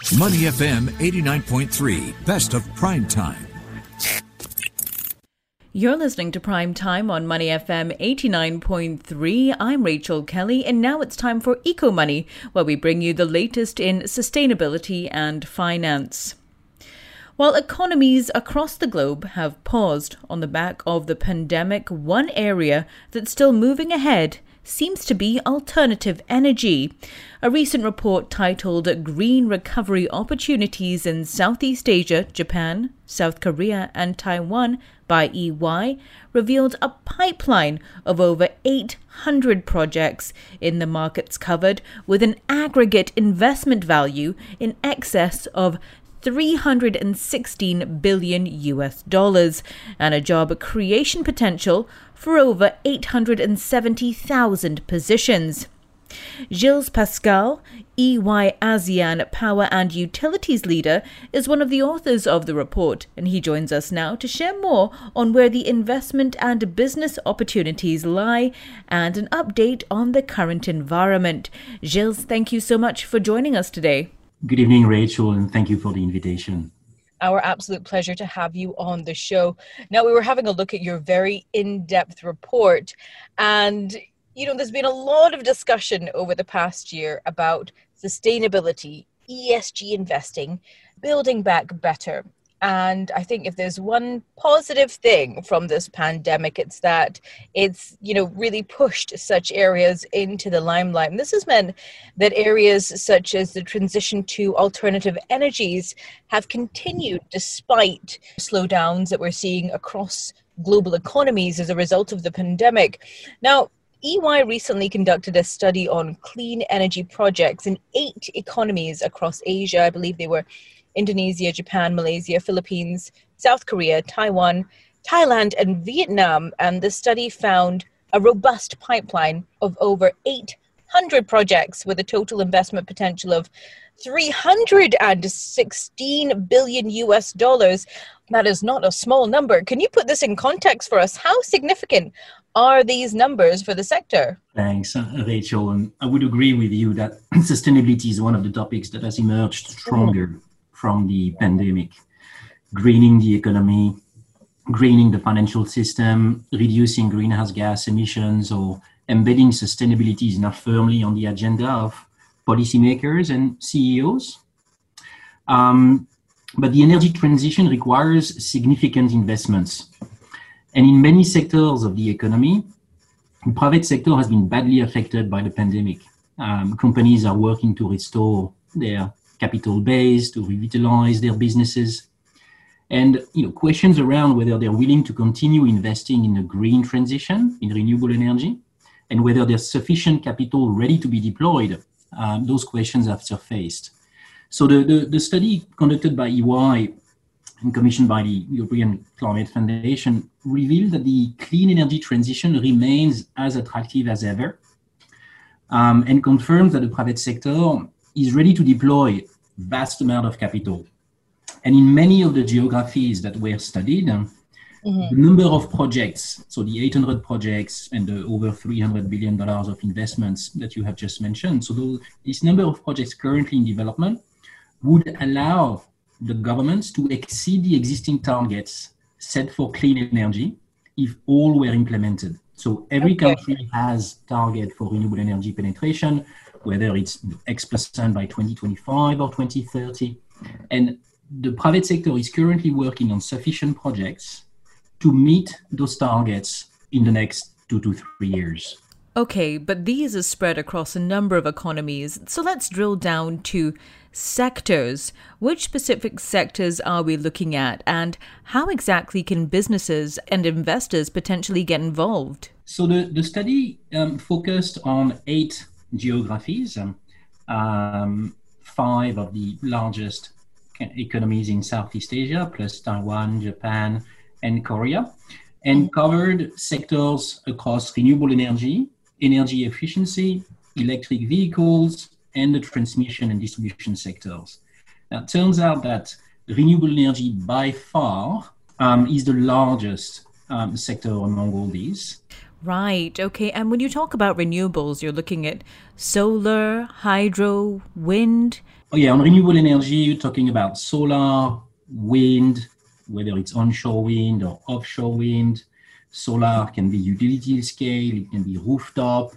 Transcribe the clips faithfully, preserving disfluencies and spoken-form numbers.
Money F M eighty-nine point three, best of prime time. You're listening to Prime Time on Money F M eighty-nine point three. I'm Rachel Kelly, and now it's time for Eco Money, where we bring you the latest in sustainability and finance. While economies across the globe have paused on the back of the pandemic, one area that's still moving ahead seems to be alternative energy. A recent report titled Green Recovery Opportunities in Southeast Asia, Japan, South Korea and Taiwan by E Y revealed a pipeline of over eight hundred projects in the markets covered, with an aggregate investment value in excess of three hundred sixteen billion U S dollars and a job creation potential for over eight hundred seventy thousand positions. Gilles Pascal, E Y ASEAN Power and Utilities Leader, is one of the authors of the report, and he joins us now to share more on where the investment and business opportunities lie and an update on the current environment. Gilles, thank you so much for joining us today. Good evening, Rachel, and thank you for the invitation. Our absolute pleasure to have you on the show. Now, we were having a look at your very in-depth report, and you know, there's been a lot of discussion over the past year about sustainability, E S G investing, building back better. And I think if there's one positive thing from this pandemic, it's that it's, you know, really pushed such areas into the limelight. And this has meant that areas such as the transition to alternative energies have continued despite slowdowns that we're seeing across global economies as a result of the pandemic. Now, E Y recently conducted a study on clean energy projects in eight economies across Asia. I believe they were Indonesia, Japan, Malaysia, Philippines, South Korea, Taiwan, Thailand, and Vietnam. And the study found a robust pipeline of over eight hundred projects with a total investment potential of three hundred sixteen billion U S dollars. That is not a small number. Can you put this in context for us? How significant are these numbers for the sector? Thanks, uh, Rachel. And I would agree with you that sustainability is one of the topics that has emerged stronger mm-hmm. from the pandemic. Greening the economy, greening the financial system, reducing greenhouse gas emissions, or embedding sustainability is now firmly on the agenda of policymakers and C E Os. Um, but the energy transition requires significant investments. And in many sectors of the economy, the private sector has been badly affected by the pandemic. Um, companies are working to restore their capital base, to revitalize their businesses. And you know, questions around whether they're willing to continue investing in a green transition, in renewable energy, and whether there's sufficient capital ready to be deployed, um, those questions have surfaced. So the, the, the study conducted by E Y and commissioned by the European Climate Foundation revealed that the clean energy transition remains as attractive as ever, um, and confirms that the private sector is ready to deploy vast amount of capital. And in many of the geographies that were studied, um, mm-hmm. the number of projects, so the eight hundred projects and the over three hundred billion dollars of investments that you have just mentioned, so those, this number of projects currently in development would allow the governments to exceed the existing targets set for clean energy if all were implemented. So every okay. country has target for renewable energy penetration, whether it's X percent by twenty twenty-five or twenty thirty. And the private sector is currently working on sufficient projects to meet those targets in the next two to three years. Okay, but these are spread across a number of economies. So let's drill down to sectors. Which specific sectors are we looking at, and how exactly can businesses and investors potentially get involved? So the, the study um, focused on eight geographies, um, um, five of the largest economies in Southeast Asia, plus Taiwan, Japan, and Korea, and covered sectors across renewable energy, energy efficiency, electric vehicles, and the transmission and distribution sectors. Now, it turns out that renewable energy by far um, is the largest um, sector among all these. Right. Okay. And when you talk about renewables, you're looking at solar, hydro, wind. Oh yeah, on renewable energy, you're talking about solar, wind, whether it's onshore wind or offshore wind. Solar can be utility scale, it can be rooftop,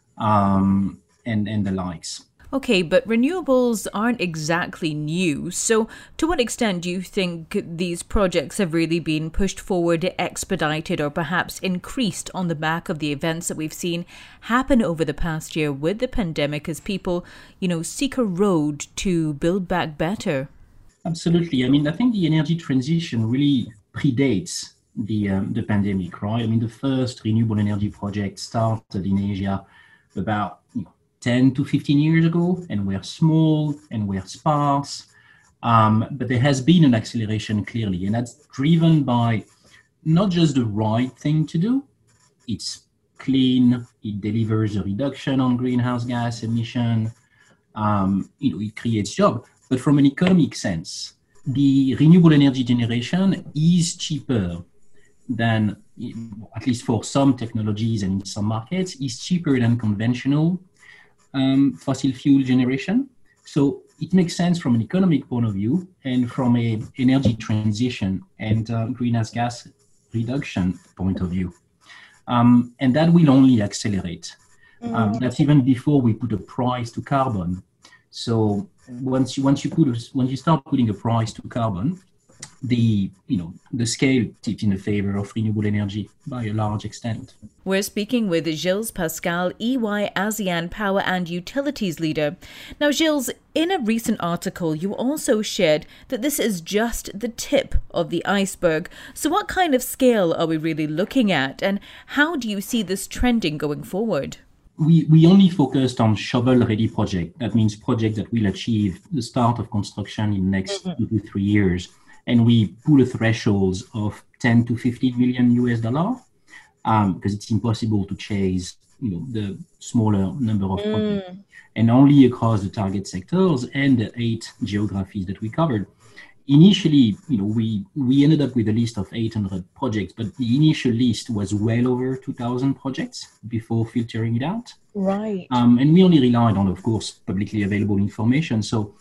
um, and, and the likes. Okay, but renewables aren't exactly new. So to what extent do you think these projects have really been pushed forward, expedited, or perhaps increased on the back of the events that we've seen happen over the past year with the pandemic as people, you know, seek a road to build back better? Absolutely. I mean, I think the energy transition really predates the um, the pandemic, right? I mean, the first renewable energy project started in Asia about you know, ten to fifteen years ago, and we're small and we're sparse. Um, but there has been an acceleration clearly, and that's driven by not just the right thing to do. It's clean, it delivers a reduction on greenhouse gas emission, um, you know, it creates jobs. But from an economic sense, the renewable energy generation is cheaper than, at least for some technologies and in some markets, is cheaper than conventional um, fossil fuel generation. So it makes sense from an economic point of view and from a energy transition and uh, greenhouse gas reduction point of view. Um, and that will only accelerate. Um, that's even before we put a price to carbon. So once you once you put a, once you start putting a price to carbon, the you know the scale tips in the favor of renewable energy by a large extent. We're speaking with Gilles Pascal, E Y ASEAN Power and Utilities Leader. Now, Gilles, in a recent article, you also shared that this is just the tip of the iceberg. So what kind of scale are we really looking at, and how do you see this trending going forward? We, we only focused on shovel-ready projects. That means projects that will achieve the start of construction in the next mm-hmm. two to three years. And we put a threshold of ten to fifteen million U S dollar um, because it's impossible to chase you know, the smaller number of mm. projects. And only across the target sectors and the eight geographies that we covered. Initially, you know, we, we ended up with a list of eight hundred projects, but the initial list was well over two thousand projects before filtering it out. Right. Um, and we only relied on, of course, publicly available information. So,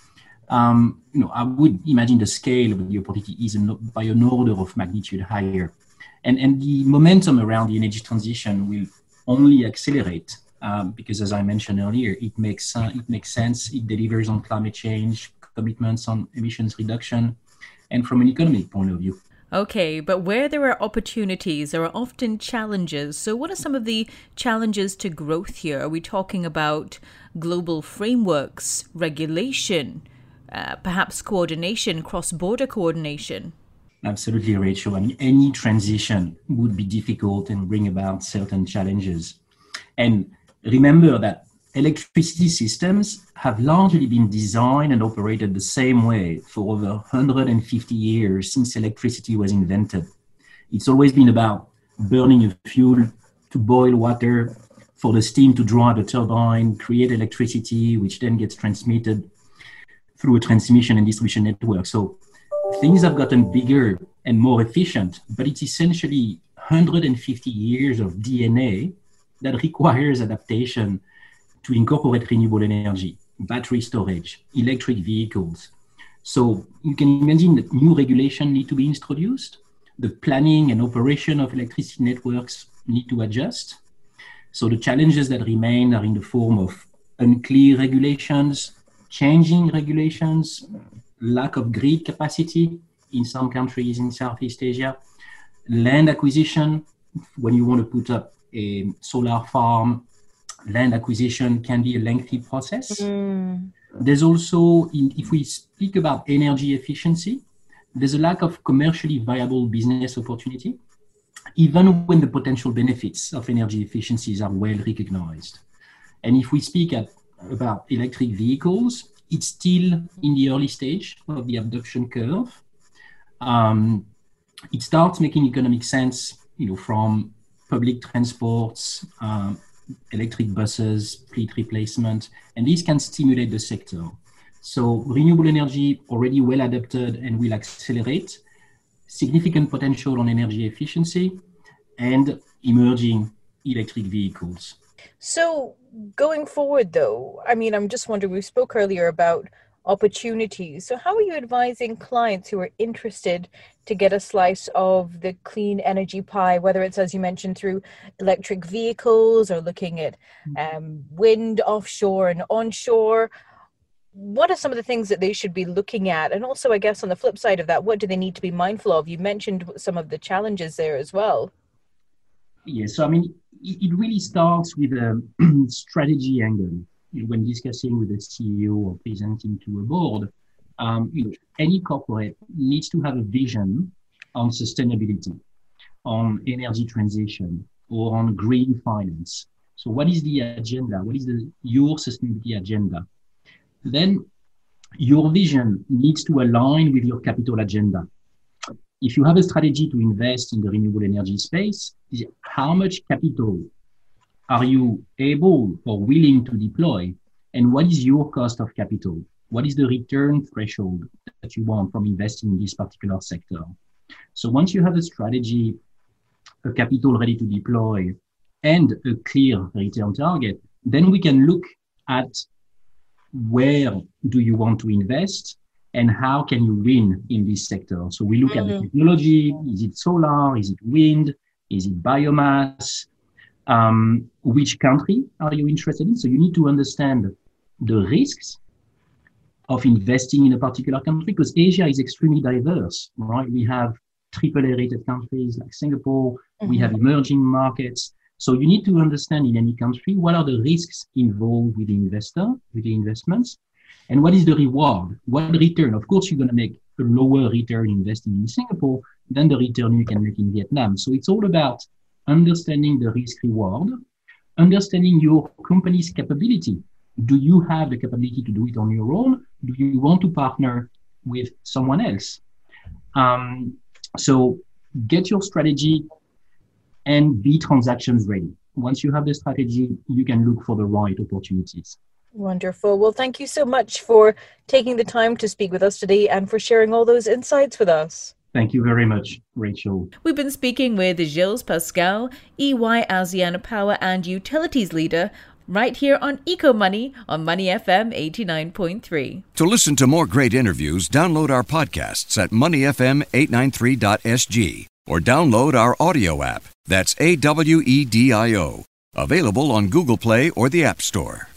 um, you know, I would imagine the scale of the opportunity is an, by an order of magnitude higher. And, and the momentum around the energy transition will only accelerate um, because, as I mentioned earlier, it makes uh, it makes sense. It delivers on climate change commitments on emissions reduction, and from an economic point of view. Okay, but where there are opportunities, there are often challenges. So what are some of the challenges to growth here? Are we talking about global frameworks, regulation, uh, perhaps coordination, cross-border coordination? Absolutely, Rachel. I mean, any transition would be difficult and bring about certain challenges. And remember that electricity systems have largely been designed and operated the same way for over one hundred fifty years since electricity was invented. It's always been about burning a fuel to boil water, for the steam to drive a turbine, create electricity, which then gets transmitted through a transmission and distribution network. So things have gotten bigger and more efficient, but it's essentially one hundred fifty years of D N A that requires adaptation to incorporate renewable energy, battery storage, electric vehicles. So you can imagine that new regulation need to be introduced. The planning and operation of electricity networks need to adjust. So the challenges that remain are in the form of unclear regulations, changing regulations, lack of grid capacity in some countries in Southeast Asia, land acquisition, when you want to put up a solar farm, land acquisition can be a lengthy process. Mm. There's also, in, if we speak about energy efficiency, there's a lack of commercially viable business opportunity, even when the potential benefits of energy efficiencies are well recognized. And if we speak at, about electric vehicles, it's still in the early stage of the adoption curve. Um, it starts making economic sense, you know, from public transports, um, electric buses, fleet replacement, and these can stimulate the sector. So renewable energy already well adapted and will accelerate, significant potential on energy efficiency, and emerging electric vehicles. So going forward though, I mean, I'm just wondering, we spoke earlier about opportunities. So how are you advising clients who are interested to get a slice of the clean energy pie, whether it's, as you mentioned, through electric vehicles or looking at um, wind offshore and onshore? What are some of the things that they should be looking at? And also, I guess, on the flip side of that, what do they need to be mindful of? You mentioned some of the challenges there as well. Yes, so I mean, it really starts with a strategy angle. When discussing with a C E O or presenting to a board, um, you know, any corporate needs to have a vision on sustainability, on energy transition, or on green finance. So what is the agenda? What is the your sustainability agenda? Then your vision needs to align with your capital agenda. If you have a strategy to invest in the renewable energy space, how much capital are you able or willing to deploy? And what is your cost of capital? What is the return threshold that you want from investing in this particular sector? So once you have a strategy, a capital ready to deploy, and a clear return target, then we can look at where do you want to invest and how can you win in this sector. So we look mm-hmm. at the technology. Is it solar? Is it wind? Is it biomass? Um, which country are you interested in? So you need to understand the risks of investing in a particular country, because Asia is extremely diverse, right? We have triple A rated countries like Singapore. Mm-hmm. We have emerging markets. So you need to understand in any country, what are the risks involved with the investor, with the investments, and what is the reward? What return? Of course, you're going to make a lower return investing in Singapore than the return you can make in Vietnam. So it's all about understanding the risk reward, understanding your company's capability. Do you have the capability to do it on your own? Do you want to partner with someone else? Um, so get your strategy and be transactions ready. Once you have the strategy, you can look for the right opportunities. Wonderful. Well, thank you so much for taking the time to speak with us today and for sharing all those insights with us. Thank you very much, Rachel. We've been speaking with Gilles Pascal, E Y ASEAN Power and Utilities Leader, right here on Eco Money on Money F M eighty-nine point three. To listen to more great interviews, download our podcasts at money f m eight nine three dot s g or download our audio app. That's A W E D I O. Available on Google Play or the App Store.